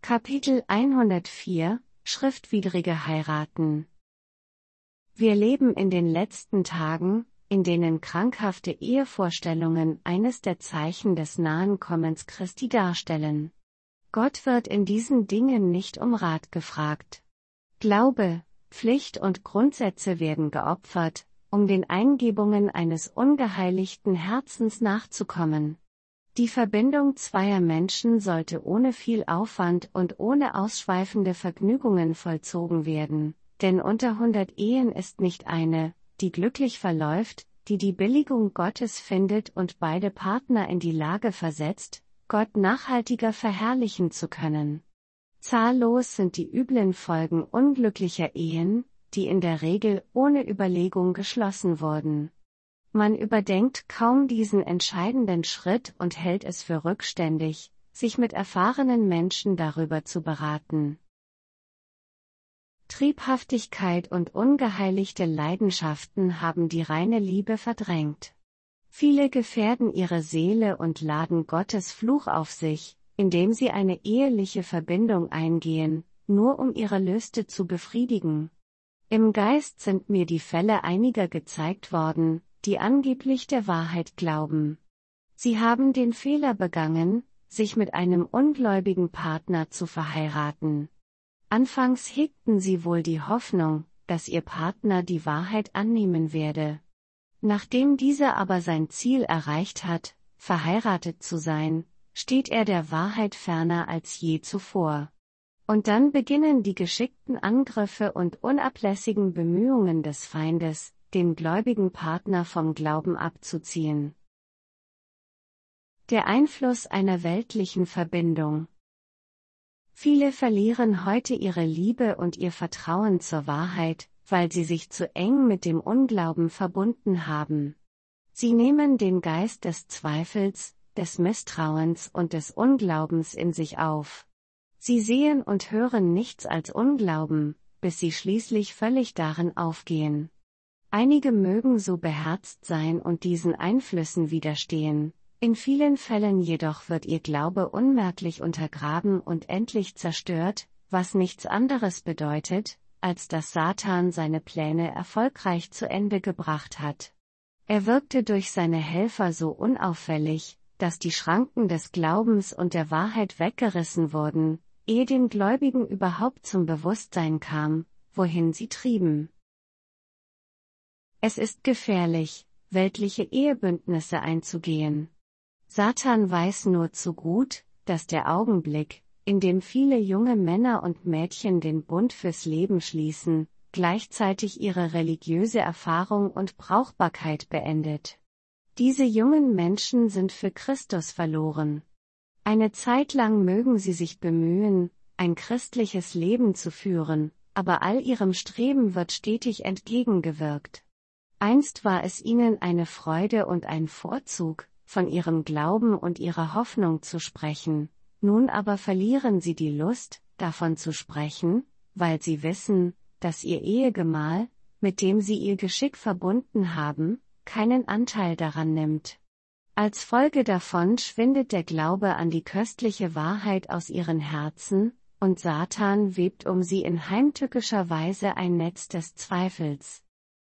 Kapitel 104 Schriftwidrige Heiraten. Wir leben in den letzten Tagen, in denen krankhafte Ehevorstellungen eines der Zeichen des nahen Kommens Christi darstellen. Gott wird in diesen Dingen nicht um Rat gefragt. Glaube, Pflicht und Grundsätze werden geopfert, um den Eingebungen eines ungeheiligten Herzens nachzukommen. Die Verbindung zweier Menschen sollte ohne viel Aufwand und ohne ausschweifende Vergnügungen vollzogen werden, denn unter 100 Ehen ist nicht eine, die glücklich verläuft, die die Billigung Gottes findet und beide Partner in die Lage versetzt, Gott nachhaltiger verherrlichen zu können. Zahllos sind die üblen Folgen unglücklicher Ehen, die in der Regel ohne Überlegung geschlossen wurden. Man überdenkt kaum diesen entscheidenden Schritt und hält es für rückständig, sich mit erfahrenen Menschen darüber zu beraten. Triebhaftigkeit und ungeheiligte Leidenschaften haben die reine Liebe verdrängt. Viele gefährden ihre Seele und laden Gottes Fluch auf sich, indem sie eine eheliche Verbindung eingehen, nur um ihre Lüste zu befriedigen. Im Geist sind mir die Fälle einiger gezeigt worden, die angeblich der Wahrheit glauben. Sie haben den Fehler begangen, sich mit einem ungläubigen Partner zu verheiraten. Anfangs hegten sie wohl die Hoffnung, dass ihr Partner die Wahrheit annehmen werde. Nachdem dieser aber sein Ziel erreicht hat, verheiratet zu sein, steht er der Wahrheit ferner als je zuvor. Und dann beginnen die geschickten Angriffe und unablässigen Bemühungen des Feindes, den gläubigen Partner vom Glauben abzuziehen. Der Einfluss einer weltlichen Verbindung. Viele verlieren heute ihre Liebe und ihr Vertrauen zur Wahrheit, weil sie sich zu eng mit dem Unglauben verbunden haben. Sie nehmen den Geist des Zweifels, des Misstrauens und des Unglaubens in sich auf. Sie sehen und hören nichts als Unglauben, bis sie schließlich völlig darin aufgehen. Einige mögen so beherzt sein und diesen Einflüssen widerstehen, in vielen Fällen jedoch wird ihr Glaube unmerklich untergraben und endlich zerstört, was nichts anderes bedeutet, als dass Satan seine Pläne erfolgreich zu Ende gebracht hat. Er wirkte durch seine Helfer so unauffällig, dass die Schranken des Glaubens und der Wahrheit weggerissen wurden, ehe den Gläubigen überhaupt zum Bewusstsein kam, wohin sie trieben. Es ist gefährlich, weltliche Ehebündnisse einzugehen. Satan weiß nur zu gut, dass der Augenblick, in dem viele junge Männer und Mädchen den Bund fürs Leben schließen, gleichzeitig ihre religiöse Erfahrung und Brauchbarkeit beendet. Diese jungen Menschen sind für Christus verloren. Eine Zeit lang mögen sie sich bemühen, ein christliches Leben zu führen, aber all ihrem Streben wird stetig entgegengewirkt. Einst war es ihnen eine Freude und ein Vorzug, von ihrem Glauben und ihrer Hoffnung zu sprechen, nun aber verlieren sie die Lust, davon zu sprechen, weil sie wissen, dass ihr Ehegemahl, mit dem sie ihr Geschick verbunden haben, keinen Anteil daran nimmt. Als Folge davon schwindet der Glaube an die köstliche Wahrheit aus ihren Herzen, und Satan webt um sie in heimtückischer Weise ein Netz des Zweifels.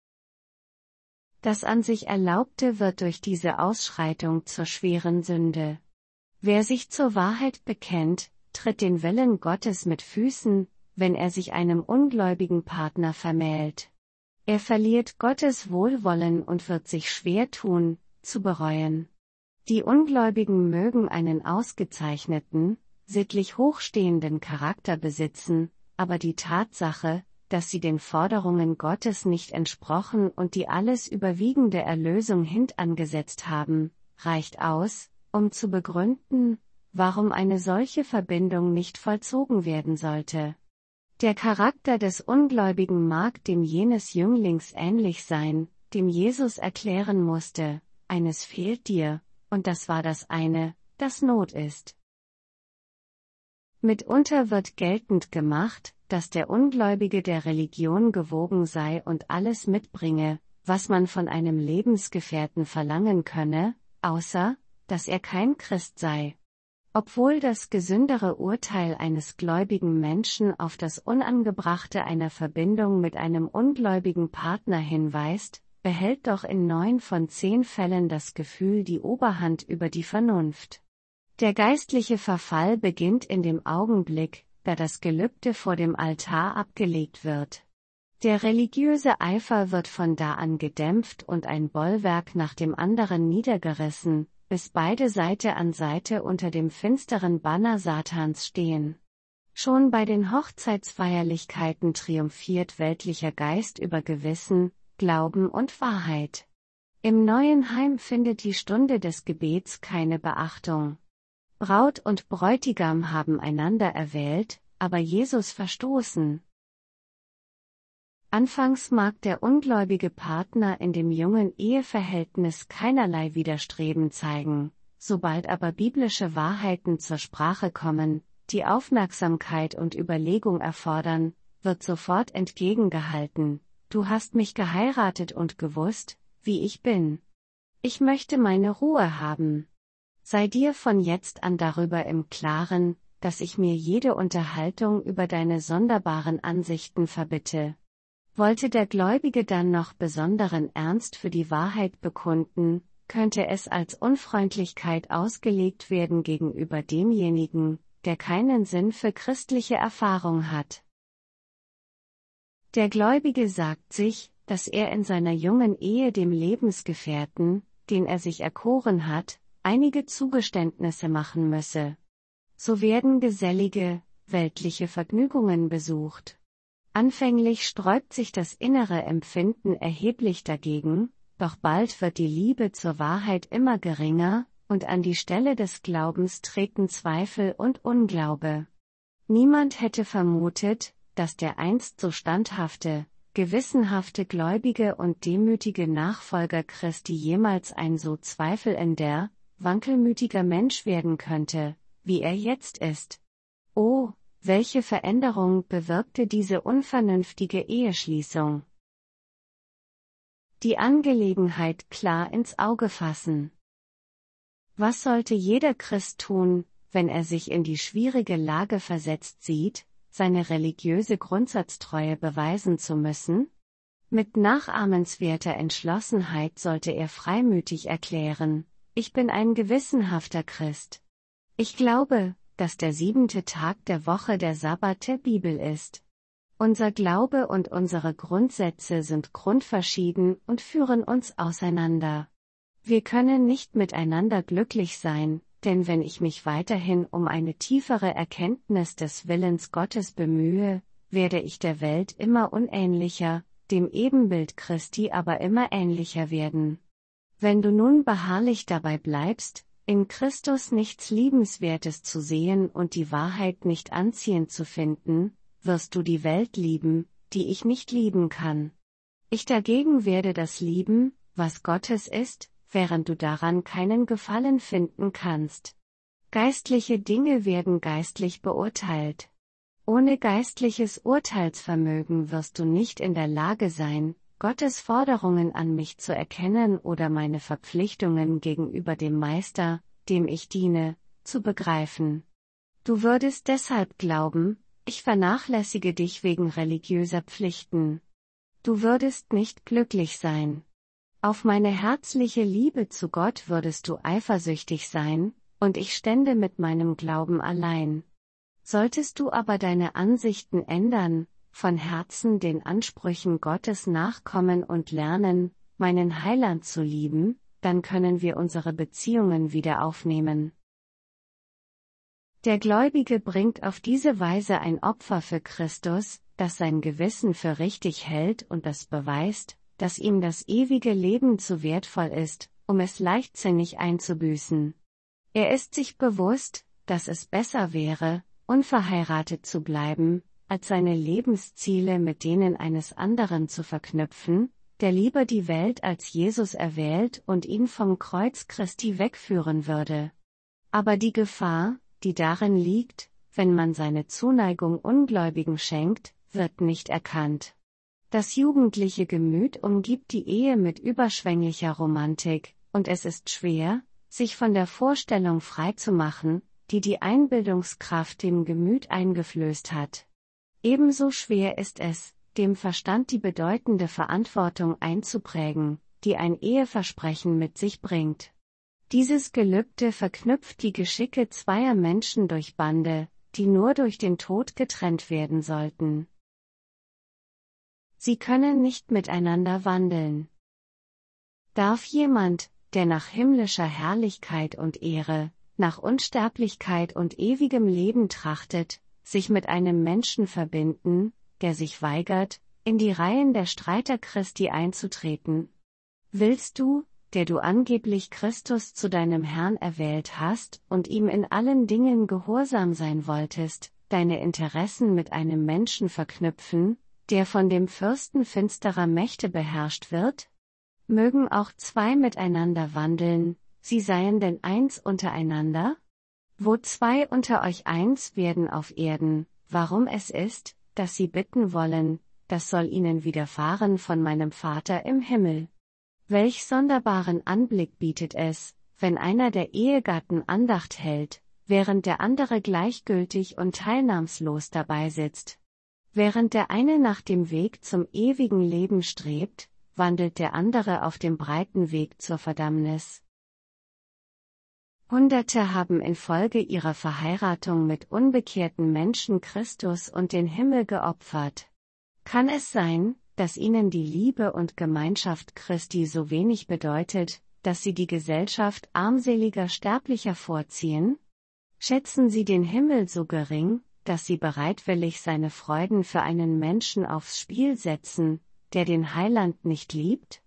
Das an sich Erlaubte wird durch diese Ausschreitung zur schweren Sünde. Wer sich zur Wahrheit bekennt, tritt den Willen Gottes mit Füßen, wenn er sich einem ungläubigen Partner vermählt. Er verliert Gottes Wohlwollen und wird sich schwer tun, zu bereuen. Die Ungläubigen mögen einen ausgezeichneten, sittlich hochstehenden Charakter besitzen, aber die Tatsache, dass sie den Forderungen Gottes nicht entsprochen und die alles überwiegende Erlösung hintangesetzt haben, reicht aus, um zu begründen, warum eine solche Verbindung nicht vollzogen werden sollte. Der Charakter des Ungläubigen mag dem jenes Jünglings ähnlich sein, dem Jesus erklären musste, eines fehlt dir, und das war das eine, das Not ist. Mitunter wird geltend gemacht, dass der Ungläubige der Religion gewogen sei und alles mitbringe, was man von einem Lebensgefährten verlangen könne, außer, dass er kein Christ sei. Obwohl das gesündere Urteil eines gläubigen Menschen auf das Unangebrachte einer Verbindung mit einem ungläubigen Partner hinweist, behält doch in 9 von 10 Fällen das Gefühl die Oberhand über die Vernunft. Der geistliche Verfall beginnt in dem Augenblick, da das Gelübde vor dem Altar abgelegt wird. Der religiöse Eifer wird von da an gedämpft und ein Bollwerk nach dem anderen niedergerissen, bis beide Seite an Seite unter dem finsteren Banner Satans stehen. Schon bei den Hochzeitsfeierlichkeiten triumphiert weltlicher Geist über Gewissen, Glauben und Wahrheit. Im neuen Heim findet die Stunde des Gebets keine Beachtung. Braut und Bräutigam haben einander erwählt, aber Jesus verstoßen. Anfangs mag der ungläubige Partner in dem jungen Eheverhältnis keinerlei Widerstreben zeigen, sobald aber biblische Wahrheiten zur Sprache kommen, die Aufmerksamkeit und Überlegung erfordern, wird sofort entgegengehalten: Du hast mich geheiratet und gewusst, wie ich bin. Ich möchte meine Ruhe haben. Sei dir von jetzt an darüber im Klaren, dass ich mir jede Unterhaltung über deine sonderbaren Ansichten verbitte. Wollte der Gläubige dann noch besonderen Ernst für die Wahrheit bekunden, könnte es als Unfreundlichkeit ausgelegt werden gegenüber demjenigen, der keinen Sinn für christliche Erfahrung hat. Der Gläubige sagt sich, dass er in seiner jungen Ehe dem Lebensgefährten, den er sich erkoren hat, einige Zugeständnisse machen müsse. So werden gesellige, weltliche Vergnügungen besucht. Anfänglich sträubt sich das innere Empfinden erheblich dagegen, doch bald wird die Liebe zur Wahrheit immer geringer, und an die Stelle des Glaubens treten Zweifel und Unglaube. Niemand hätte vermutet, dass der einst so standhafte, gewissenhafte Gläubige und demütige Nachfolger Christi jemals ein so zweifelnder, wankelmütiger Mensch werden könnte, wie er jetzt ist. Oh, welche Veränderung bewirkte diese unvernünftige Eheschließung? Die Angelegenheit klar ins Auge fassen. Was sollte jeder Christ tun, wenn er sich in die schwierige Lage versetzt sieht, seine religiöse Grundsatztreue beweisen zu müssen? Mit nachahmenswerter Entschlossenheit sollte er freimütig erklären: Ich bin ein gewissenhafter Christ. Ich glaube, dass der 7. Tag der Woche der Sabbat der Bibel ist. Unser Glaube und unsere Grundsätze sind grundverschieden und führen uns auseinander. Wir können nicht miteinander glücklich sein, denn wenn ich mich weiterhin um eine tiefere Erkenntnis des Willens Gottes bemühe, werde ich der Welt immer unähnlicher, dem Ebenbild Christi aber immer ähnlicher werden. Wenn du nun beharrlich dabei bleibst, in Christus nichts Liebenswertes zu sehen und die Wahrheit nicht anziehend zu finden, wirst du die Welt lieben, die ich nicht lieben kann. Ich dagegen werde das lieben, was Gottes ist, während du daran keinen Gefallen finden kannst. Geistliche Dinge werden geistlich beurteilt. Ohne geistliches Urteilsvermögen wirst du nicht in der Lage sein, Gottes Forderungen an mich zu erkennen oder meine Verpflichtungen gegenüber dem Meister, dem ich diene, zu begreifen. Du würdest deshalb glauben, ich vernachlässige dich wegen religiöser Pflichten. Du würdest nicht glücklich sein. Auf meine herzliche Liebe zu Gott würdest du eifersüchtig sein, und ich stände mit meinem Glauben allein. Solltest du aber deine Ansichten ändern, von Herzen den Ansprüchen Gottes nachkommen und lernen, meinen Heiland zu lieben, dann können wir unsere Beziehungen wieder aufnehmen. Der Gläubige bringt auf diese Weise ein Opfer für Christus, das sein Gewissen für richtig hält und das beweist, dass ihm das ewige Leben zu wertvoll ist, um es leichtsinnig einzubüßen. Er ist sich bewusst, dass es besser wäre, unverheiratet zu bleiben, als seine Lebensziele mit denen eines anderen zu verknüpfen, der lieber die Welt als Jesus erwählt und ihn vom Kreuz Christi wegführen würde. Aber die Gefahr, die darin liegt, wenn man seine Zuneigung Ungläubigen schenkt, wird nicht erkannt. Das jugendliche Gemüt umgibt die Ehe mit überschwänglicher Romantik, und es ist schwer, sich von der Vorstellung freizumachen, die die Einbildungskraft dem Gemüt eingeflößt hat. Ebenso schwer ist es, dem Verstand die bedeutende Verantwortung einzuprägen, die ein Eheversprechen mit sich bringt. Dieses Gelübde verknüpft die Geschicke zweier Menschen durch Bande, die nur durch den Tod getrennt werden sollten. Sie können nicht miteinander wandeln. Darf jemand, der nach himmlischer Herrlichkeit und Ehre, nach Unsterblichkeit und ewigem Leben trachtet, sich mit einem Menschen verbinden, der sich weigert, in die Reihen der Streiter Christi einzutreten? Willst du, der du angeblich Christus zu deinem Herrn erwählt hast und ihm in allen Dingen gehorsam sein wolltest, deine Interessen mit einem Menschen verknüpfen, der von dem Fürsten finsterer Mächte beherrscht wird? Mögen auch zwei miteinander wandeln, sie seien denn eins untereinander? Wo zwei unter euch eins werden auf Erden, warum es ist, dass sie bitten wollen, das soll ihnen widerfahren von meinem Vater im Himmel. Welch sonderbaren Anblick bietet es, wenn einer der Ehegatten Andacht hält, während der andere gleichgültig und teilnahmslos dabei sitzt. Während der eine nach dem Weg zum ewigen Leben strebt, wandelt der andere auf dem breiten Weg zur Verdammnis. Hunderte haben infolge ihrer Verheiratung mit unbekehrten Menschen Christus und den Himmel geopfert. Kann es sein, dass ihnen die Liebe und Gemeinschaft Christi so wenig bedeutet, dass sie die Gesellschaft armseliger Sterblicher vorziehen? Schätzen sie den Himmel so gering, dass sie bereitwillig seine Freuden für einen Menschen aufs Spiel setzen, der den Heiland nicht liebt?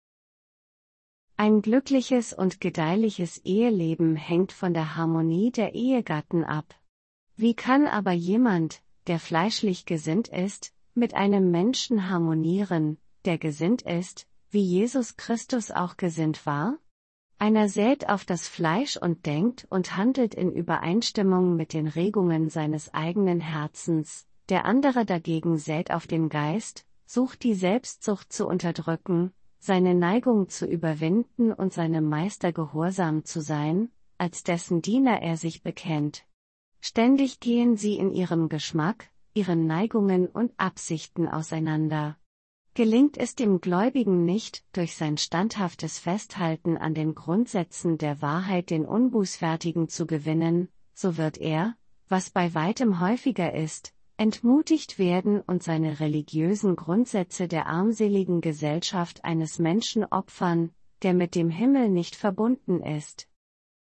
Ein glückliches und gedeihliches Eheleben hängt von der Harmonie der Ehegatten ab. Wie kann aber jemand, der fleischlich gesinnt ist, mit einem Menschen harmonieren, der gesinnt ist, wie Jesus Christus auch gesinnt war? Einer sät auf das Fleisch und denkt und handelt in Übereinstimmung mit den Regungen seines eigenen Herzens, der andere dagegen sät auf den Geist, sucht die Selbstsucht zu unterdrücken, seine Neigung zu überwinden und seinem Meister gehorsam zu sein, als dessen Diener er sich bekennt. Ständig gehen sie in ihrem Geschmack, ihren Neigungen und Absichten auseinander. Gelingt es dem Gläubigen nicht, durch sein standhaftes Festhalten an den Grundsätzen der Wahrheit den Unbußfertigen zu gewinnen, so wird er, was bei weitem häufiger ist, entmutigt werden und seine religiösen Grundsätze der armseligen Gesellschaft eines Menschen opfern, der mit dem Himmel nicht verbunden ist.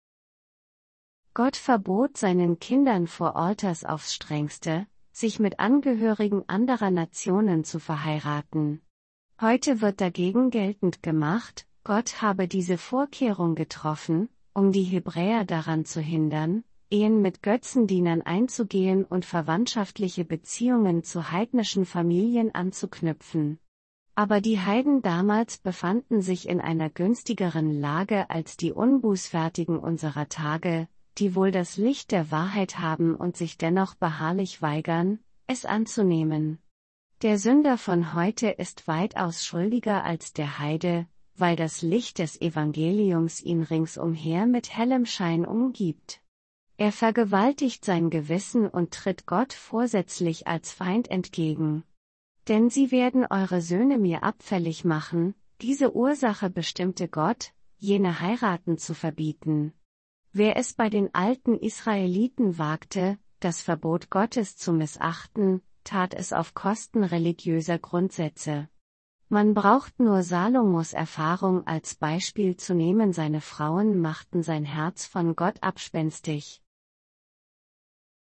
Gott verbot seinen Kindern vor Alters aufs Strengste, sich mit Angehörigen anderer Nationen zu verheiraten. Heute wird dagegen geltend gemacht, Gott habe diese Vorkehrung getroffen, um die Hebräer daran zu hindern, Ehen mit Götzendienern einzugehen und verwandtschaftliche Beziehungen zu heidnischen Familien anzuknüpfen. Aber die Heiden damals befanden sich in einer günstigeren Lage als die Unbußfertigen unserer Tage, die wohl das Licht der Wahrheit haben und sich dennoch beharrlich weigern, es anzunehmen. Der Sünder von heute ist weitaus schuldiger als der Heide, weil das Licht des Evangeliums ihn ringsumher mit hellem Schein umgibt. Er vergewaltigt sein Gewissen und tritt Gott vorsätzlich als Feind entgegen. Denn sie werden eure Söhne mir abfällig machen, diese Ursache bestimmte Gott, jene heiraten zu verbieten. Wer es bei den alten Israeliten wagte, das Verbot Gottes zu missachten, tat es auf Kosten religiöser Grundsätze. Man braucht nur Salomos Erfahrung als Beispiel zu nehmen, seine Frauen machten sein Herz von Gott abspenstig.